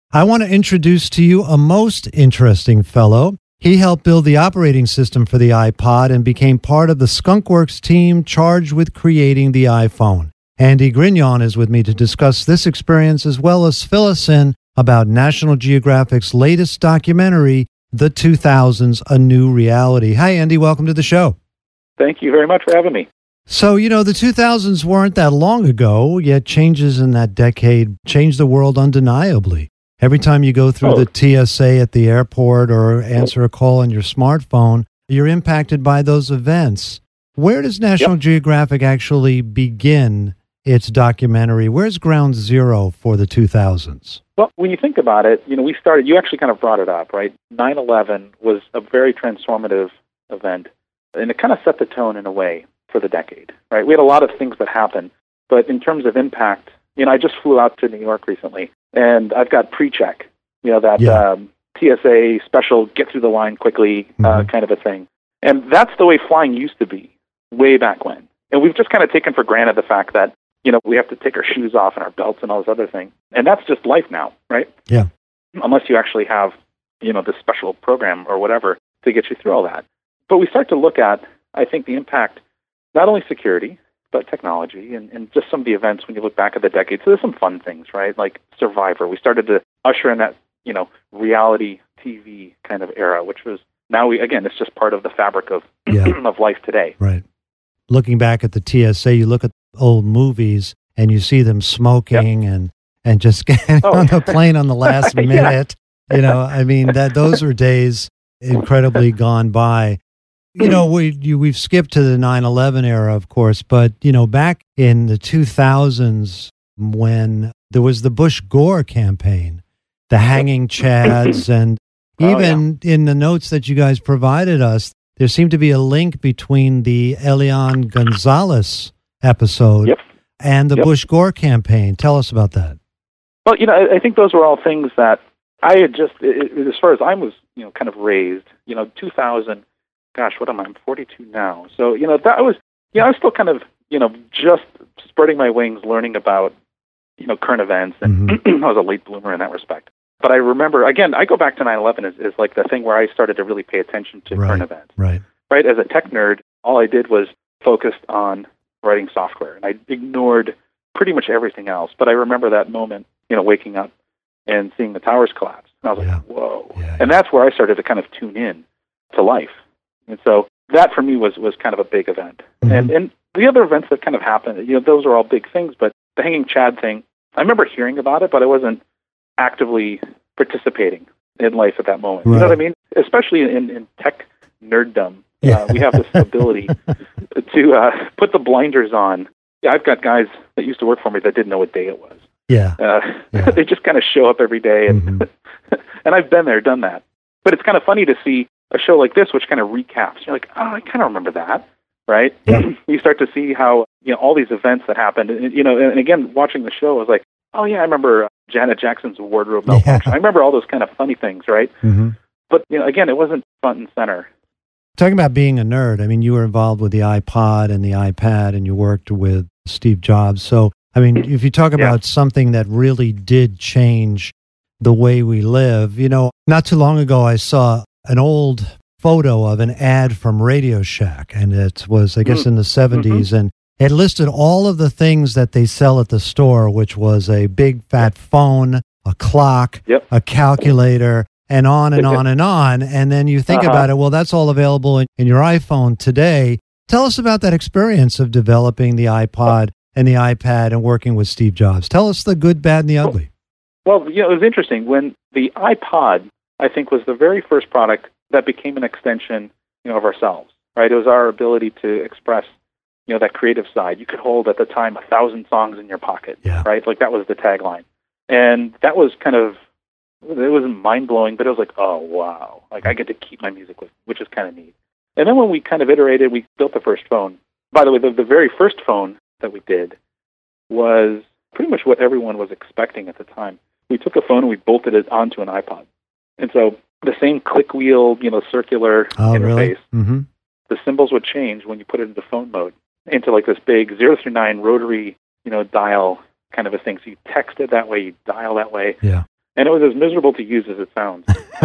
I want to introduce to you a most interesting fellow. He helped build the operating system for the iPod and became part of the Skunkworks team charged with creating the iPhone. Andy Grignon is with me to discuss this experience as well as fill us in about National Geographic's latest documentary, The 2000s, A New Reality. Hi, Andy. Welcome to the show. Thank you very much for having me. So, the 2000s weren't that long ago, yet changes in that decade changed the world undeniably. Every time you go through the TSA at the airport or answer a call on your smartphone, you're impacted by those events. Where does National Geographic actually begin its documentary? Where's ground zero for the 2000s? Well, when you think about it, we started, you actually kind of brought it up, right? 9/11 was a very transformative event, and it kind of set the tone in a way for the decade, right? We had a lot of things that happened, but in terms of impact, I just flew out to New York recently, and I've got PreCheck, that TSA special, get through the line quickly kind of a thing. And that's the way flying used to be way back when. And we've just kind of taken for granted the fact that, we have to take our shoes off and our belts and all this other thing. And that's just life now, right? Yeah. Unless you actually have, this special program or whatever to get you through all that. But we start to look at, I think, the impact, not only security, but technology and just some of the events when you look back at the decade. So there's some fun things, right? Like Survivor. We started to usher in that, reality TV kind of era, which was now it's just part of the fabric of of life today. Right. Looking back at the TSA, you look at old movies and you see them smoking and just getting on the plane on the last minute. Those are days incredibly gone by. We've skipped to the 9/11 era, of course, but, back in the 2000s when there was the Bush-Gore campaign, the hanging chads, and even in the notes that you guys provided us, there seemed to be a link between the Elian Gonzalez episode and the Bush-Gore campaign. Tell us about that. Well, I think those were all things that I had just, as far as I was, kind of raised, 2000, gosh, what am I? I'm 42 now. So, that was, I was still kind of, just spreading my wings, learning about, current events. And I was a late bloomer in that respect. But I remember, again, I go back to 9/11 as like the thing where I started to really pay attention to current events. Right. As a tech nerd, all I did was focused on writing software, and I ignored pretty much everything else. But I remember that moment, waking up and seeing the towers collapse. And I was like, whoa. Yeah, and that's where I started to kind of tune in to life. And so that for me was kind of a big event. And the other events that kind of happened, those are all big things. But the hanging Chad thing, I remember hearing about it, but I wasn't actively participating in life at that moment. Right. You know what I mean? Especially in tech nerddom. We have this ability to put the blinders on. I've got guys that used to work for me that didn't know what day it was. They just kind of show up every day, and and I've been there, done that. But it's kind of funny to see a show like this, which kind of recaps. You're like, oh, I kind of remember that, right? Yeah. You start to see how all these events that happened, and again, watching the show, I was like, oh yeah, I remember Janet Jackson's wardrobe malfunction. I remember all those kind of funny things, right? But again, it wasn't front and center. Talking about being a nerd, you were involved with the iPod and the iPad, and you worked with Steve Jobs. So, if you talk about something that really did change the way we live, not too long ago, I saw an old photo of an ad from Radio Shack, and it was, I guess, in the 70s, and it listed all of the things that they sell at the store, which was a big fat phone, a clock, a calculator, and on and on and on. And then you think about it, well, that's all available in your iPhone today. Tell us about that experience of developing the iPod and the iPad and working with Steve Jobs. Tell us the good, bad, and the ugly. Well, it was interesting. When the iPod, I think, was the very first product that became an extension, of ourselves, right? It was our ability to express, that creative side. You could hold, at the time, 1,000 songs in your pocket, right? Like, that was the tagline. And that was kind of, it wasn't mind-blowing, but it was like, oh, wow. Like, I get to keep my music with, which is kind of neat. And then when we kind of iterated, we built the first phone. By the way, the very first phone that we did was pretty much what everyone was expecting at the time. We took a phone and we bolted it onto an iPod. And so the same click wheel, circular interface, really? The symbols would change when you put it into phone mode, into like this big 0 through 9 rotary, dial kind of a thing. So you text it that way, you dial that way. Yeah. And it was as miserable to use as it sounds.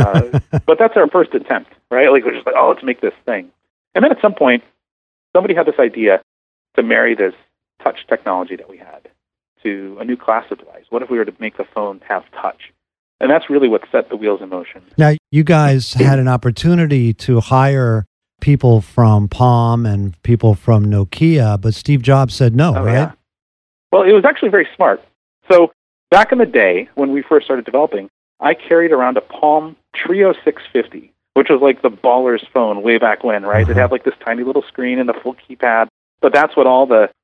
But that's our first attempt, right? Like, we're just like, oh, let's make this thing. And then at some point, somebody had this idea to marry this touch technology that we had to a new class of device. What if we were to make the phone have touch? And that's really what set the wheels in motion. Now, you guys had an opportunity to hire people from Palm and people from Nokia, but Steve Jobs said no, right? Yeah. Well, it was actually very smart. So back in the day, when we first started developing, I carried around a Palm Trio 650, which was like the baller's phone way back when, right? It had like this tiny little screen and a full keypad, but that's what all the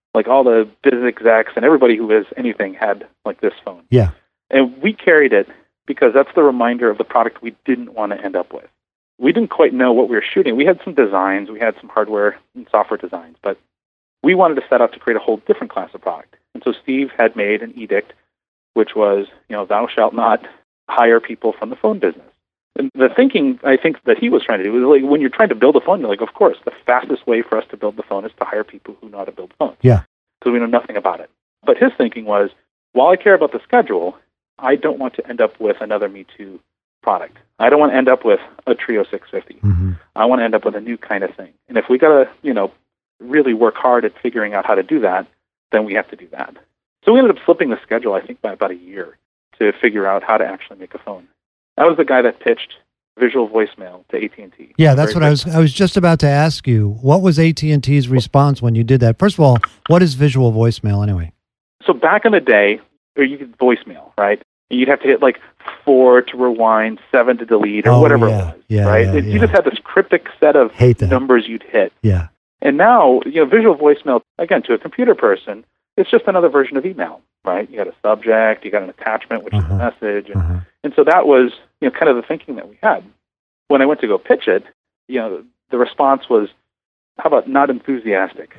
biz execs and everybody who is anything had, like this phone. Yeah. And we carried it because that's the reminder of the product we didn't want to end up with. We didn't quite know what we were shooting. We had some designs, we had some hardware and software designs, but we wanted to set out to create a whole different class of product. And so Steve had made an edict, which was, thou shalt not hire people from the phone business. And the thinking, I think, that he was trying to do was, like, when you're trying to build a phone, you're like, of course, the fastest way for us to build the phone is to hire people who know how to build phones. Yeah. Because we know nothing about it. But his thinking was, while I care about the schedule, I don't want to end up with another Me Too product. I don't want to end up with a Trio 650. Mm-hmm. I want to end up with a new kind of thing. And if we got to, really work hard at figuring out how to do that, then we have to do that. So we ended up flipping the schedule, I think, by about a year to figure out how to actually make a phone. I was the guy that pitched visual voicemail to AT&T. Yeah, that's what I was just about to ask you. What was AT&T's response when you did that? First of all, what is visual voicemail anyway? So back in the day, you could voicemail, right? You'd have to hit like 4 to rewind, 7 to delete, or whatever it was, right? You just had this cryptic set of numbers you'd hit. Yeah. And now, visual voicemail, again, to a computer person, it's just another version of email, right? You got a subject, you got an attachment, which is a message. And so that was, kind of the thinking that we had. When I went to go pitch it, the response was, how about not enthusiastic?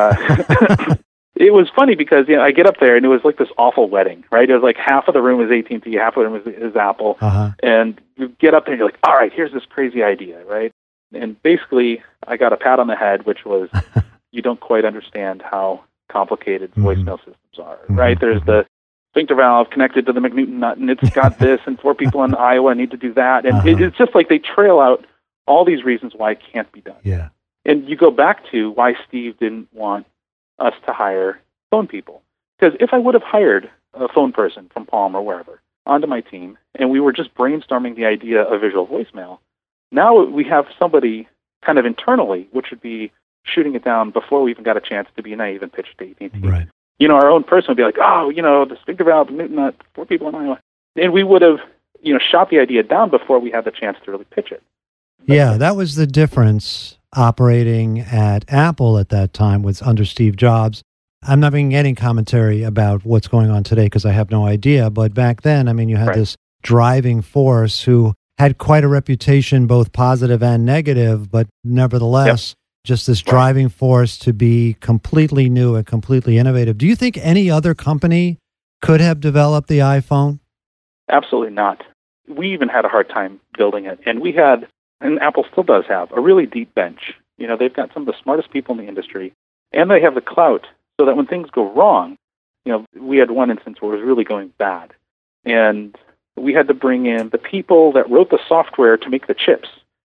It was funny because, I get up there and it was like this awful wedding, right? It was like half of the room was AT&T, half of the room is Apple. And you get up there and you're like, all right, here's this crazy idea, right? And basically, I got a pat on the head, which was, you don't quite understand how complicated voicemail systems are, right? There's the sphincter valve connected to the McNewton nut, and it's got this, and 4 people in Iowa need to do that. And it's just like they trail out all these reasons why it can't be done. Yeah. And you go back to why Steve didn't want us to hire phone people. Because if I would have hired a phone person from Palm or wherever onto my team, and we were just brainstorming the idea of visual voicemail, now we have somebody kind of internally, which would be shooting it down before we even got a chance to be naive and pitch to AT&T. Right. Our own person would be like, the sphincter valve, Newton, 4 people in Iowa. And we would have, shot the idea down before we had the chance to really pitch it. Yeah, that was the difference operating at Apple at that time was under Steve Jobs. I'm not making any commentary about what's going on today because I have no idea. But back then, you had this driving force who had quite a reputation, both positive and negative, but nevertheless, just this driving force to be completely new and completely innovative. Do you think any other company could have developed the iPhone? Absolutely not. We even had a hard time building it. And we had, and Apple still does have, a really deep bench. They've got some of the smartest people in the industry, and they have the clout so that when things go wrong, we had one instance where it was really going bad. And we had to bring in the people that wrote the software to make the chips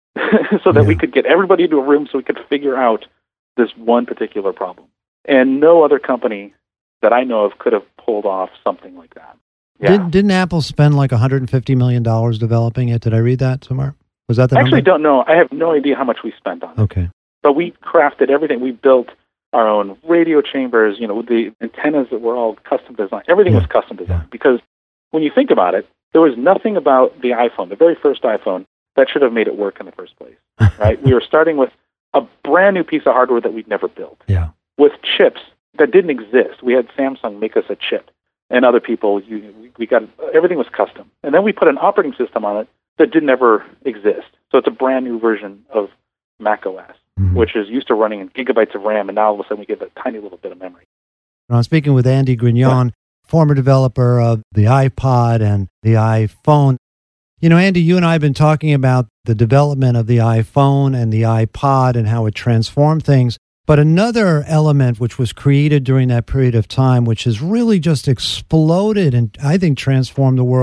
so that we could get everybody into a room so we could figure out this one particular problem. And no other company that I know of could have pulled off something like that. Yeah. Didn't Apple spend like $150 million developing it? Did I read that somewhere? Was that the number? I actually don't know. I have no idea how much we spent on it. Okay. But we crafted everything. We built our own radio chambers, with the antennas that were all custom designed. Everything was custom designed because when you think about it, there was nothing about the iPhone, the very first iPhone, that should have made it work in the first place, right? We were starting with a brand new piece of hardware that we'd never built, with chips that didn't exist. We had Samsung make us a chip, and other people, we got everything was custom. And then we put an operating system on it that didn't ever exist. So it's a brand new version of Mac OS, which is used to running in gigabytes of RAM, and now all of a sudden we get a tiny little bit of memory. I'm speaking with Andy Grignon, former developer of the iPod and the iPhone. Andy, you and I have been talking about the development of the iPhone and the iPod and how it transformed things. But another element which was created during that period of time, which has really just exploded and I think transformed the world,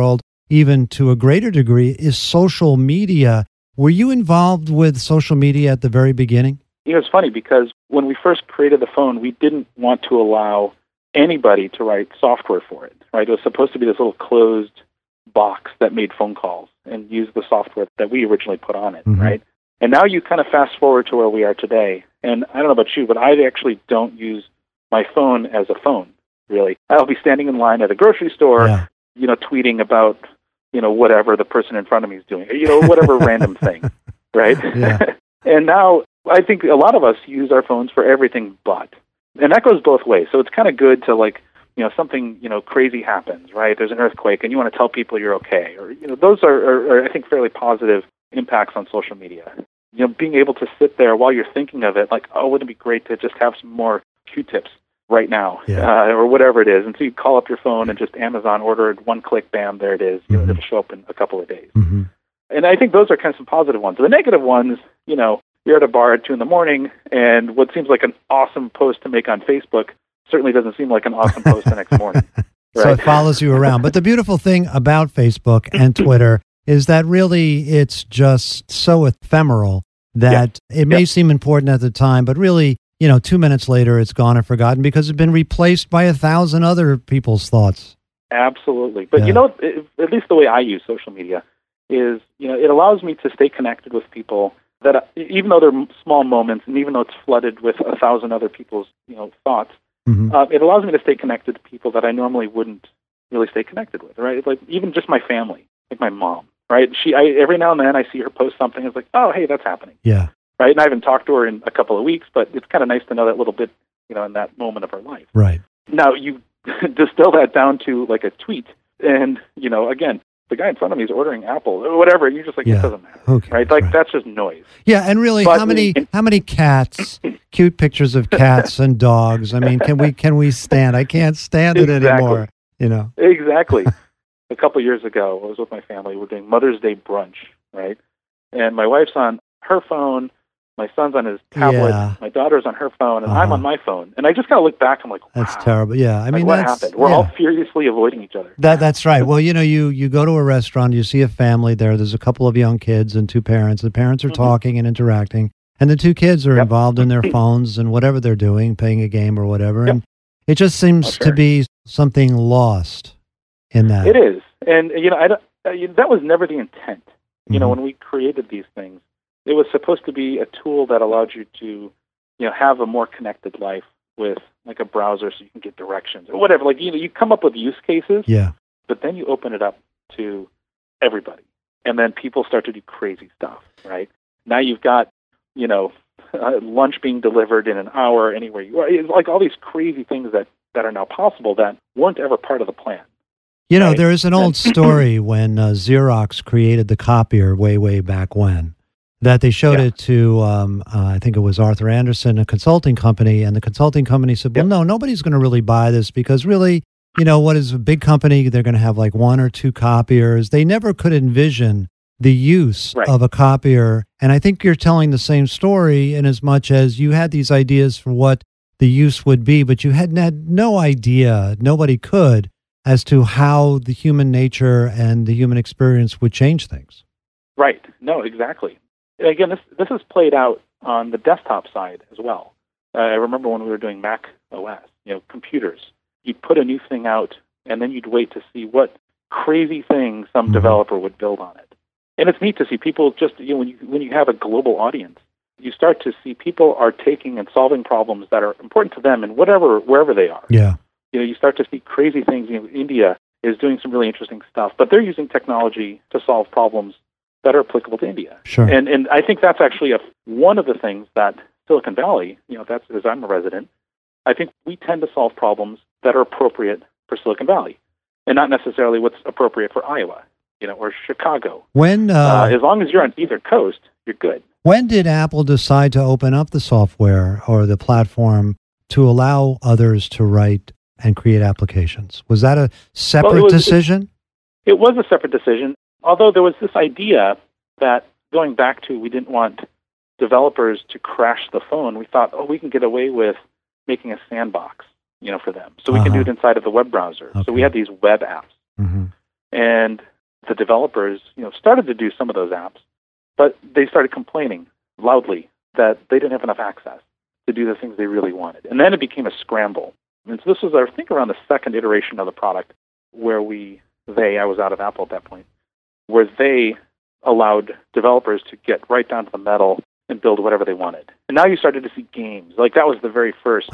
even to a greater degree, is social media. Were you involved with social media at the very beginning? It's funny because when we first created the phone, we didn't want to allow anybody to write software for it, right? It was supposed to be this little closed box that made phone calls and used the software that we originally put on it, right? And now you kind of fast forward to where we are today. And I don't know about you, but I actually don't use my phone as a phone, really. I'll be standing in line at a grocery store, tweeting about, whatever the person in front of me is doing, whatever random thing, right? Yeah. And now I think a lot of us use our phones for everything but. And that goes both ways. So it's kind of good to something, crazy happens, right? There's an earthquake and you want to tell people you're okay. Or, those are, I think, fairly positive impacts on social media. Being able to sit there while you're thinking of it, like, oh, wouldn't it be great to just have some more Q-tips right now, or whatever it is. And so you call up your phone and just Amazon order it, one click, bam, there it is. It'll show up in a couple of days. And I think those are kind of some positive ones. The negative ones, you're at a bar at 2 a.m, and what seems like an awesome post to make on Facebook certainly doesn't seem like an awesome post the next morning. Right? So it follows you around. But the beautiful thing about Facebook and Twitter is that really it's just so ephemeral that it may seem important at the time, but really, 2 minutes later it's gone and forgotten because it's been replaced by 1,000 other people's thoughts. Absolutely. But at least the way I use social media is, it allows me to stay connected with people that, even though they're small moments and even though it's flooded with 1,000 other people's, thoughts, it allows me to stay connected to people that I normally wouldn't really stay connected with, right? Like even just my family, like my mom, right? Every now and then I see her post something. It's like, oh, hey, that's happening. Yeah. Right. And I haven't talked to her in a couple of weeks, but it's kind of nice to know that little bit, in that moment of her life. Right. Now you distill that down to like a tweet, and again, the guy in front of me is ordering Apple or whatever. You're just like, it doesn't matter, right? Like that's just noise. Yeah, and really, how many cats, cute pictures of cats and dogs? I mean, can we stand? I can't stand it anymore. Exactly. A couple of years ago, I was with my family. We're doing Mother's Day brunch, right? And my wife's on her phone. My son's on his tablet, my daughter's on her phone, and I'm on my phone. And I just kind of look back, I'm like, wow. That's terrible. Yeah, I mean, what happened? We're all furiously avoiding each other. That's right. Well, you go to a restaurant, you see a family there. There's a couple of young kids and two parents. The parents are talking and interacting, and the two kids are involved in their phones and whatever they're doing, playing a game or whatever. And it just seems to be something lost in that. It is. And, that was never the intent. When we created these things, it was supposed to be a tool that allowed you to, have a more connected life with like a browser so you can get directions or whatever. Like, you come up with use cases, but then you open it up to everybody. And then people start to do crazy stuff, right? Now you've got, lunch being delivered in an hour anywhere you are. It's like all these crazy things that are now possible that weren't ever part of the plan. Right? There is an old story when Xerox created the copier way back when. That they showed it to, I think it was Arthur Andersen, a consulting company, and the consulting company said, well, no, nobody's going to really buy this because really, what is a big company? They're going to have like 1 or 2 copiers. They never could envision the use of a copier. And I think you're telling the same story in as much as you had these ideas for what the use would be, but you had no idea, nobody could, as to how the human nature and the human experience would change things. Right. No, exactly. Again, this is played out on the desktop side as well. I remember when we were doing Mac OS, computers. You'd put a new thing out, and then you'd wait to see what crazy thing some developer would build on it. And it's neat to see people just, when you have a global audience, you start to see people are taking and solving problems that are important to them and wherever they are. Yeah. You start to see crazy things. India is doing some really interesting stuff, but they're using technology to solve problems that are applicable to India. Sure. And I think that's actually one of the things that Silicon Valley, that's as I'm a resident, I think we tend to solve problems that are appropriate for Silicon Valley and not necessarily what's appropriate for Iowa, or Chicago. When as long as you're on either coast, you're good. When did Apple decide to open up the software or the platform to allow others to write and create applications? Was that a separate decision? It was a separate decision. Although there was this idea that going back to we didn't want developers to crash the phone, we thought, we can get away with making a sandbox, for them. So we can do it inside of the web browser. Okay. So we had these web apps. And the developers, started to do some of those apps, but they started complaining loudly that they didn't have enough access to do the things they really wanted. And then it became a scramble. And so this was, I think, around the second iteration of the product where I was out of Apple at that point, where they allowed developers to get right down to the metal and build whatever they wanted. And now you started to see games. Like that was the very first,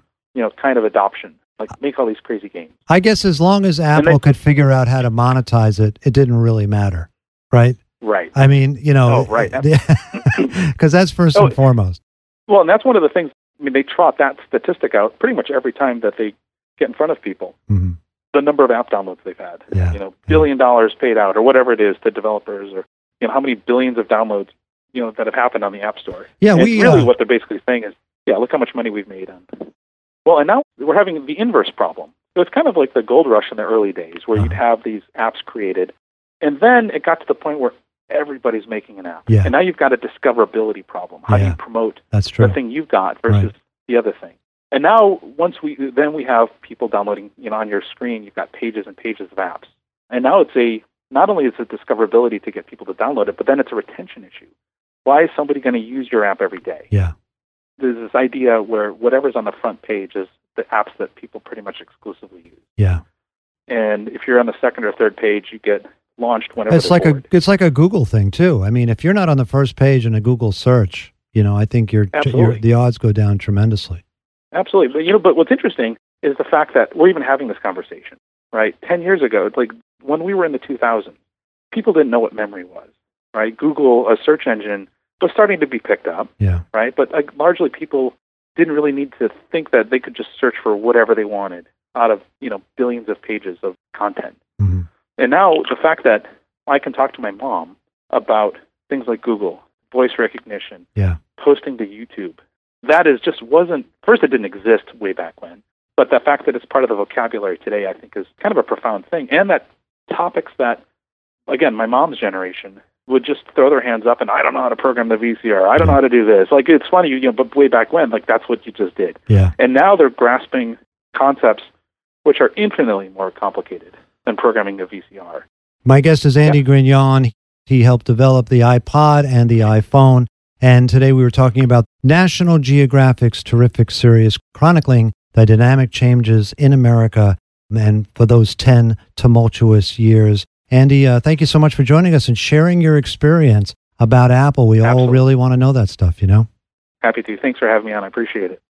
kind of adoption. Like make all these crazy games. I guess as long as Apple could figure out how to monetize it, it didn't really matter, right? Right. I mean, Oh, right. Because that's first and foremost. Well, and that's one of the things, they trot that statistic out pretty much every time that they get in front of people. Mm-hmm. The number of app downloads they've had, $1 billion paid out or whatever it is to developers, or, how many billions of downloads, that have happened on the App Store. Yeah, really what they're basically saying is, look how much money we've made on. Well, and now we're having the inverse problem. So it's kind of like the gold rush in the early days where you'd have these apps created, and then it got to the point where everybody's making an app. Yeah. And now you've got a discoverability problem. How do you promote the thing you've got versus the other thing? And now we have people downloading, on your screen, you've got pages and pages of apps. And now not only is it discoverability to get people to download it, but then it's a retention issue. Why is somebody going to use your app every day? Yeah. There's this idea where whatever's on the front page is the apps that people pretty much exclusively use. Yeah. And if you're on the second or third page, you get launched whenever it's like a Google thing too. I mean, if you're not on the first page in a Google search, I think the odds go down tremendously. Absolutely. But what's interesting is the fact that we're even having this conversation, right? 10 years ago, it's like when we were in the 2000s, people didn't know what memory was, right? Google, a search engine, was starting to be picked up, right? But largely people didn't really need to think that they could just search for whatever they wanted out of, billions of pages of content. Mm-hmm. And now the fact that I can talk to my mom about things like Google, voice recognition, posting to YouTube, that first it didn't exist way back when, but the fact that it's part of the vocabulary today, I think, is kind of a profound thing. And that topics that, again, my mom's generation would just throw their hands up and, I don't know how to program the VCR. I don't know how to do this. Like, it's funny, but way back when, that's what you just did. Yeah. And now they're grasping concepts which are infinitely more complicated than programming a VCR. My guest is Andy Grignon. He helped develop the iPod and the iPhone. And today we were talking about National Geographic's terrific series chronicling the dynamic changes in America and for those 10 tumultuous years. Andy, thank you so much for joining us and sharing your experience about Apple. We all really want to know that stuff, Happy to. Thanks for having me on. I appreciate it.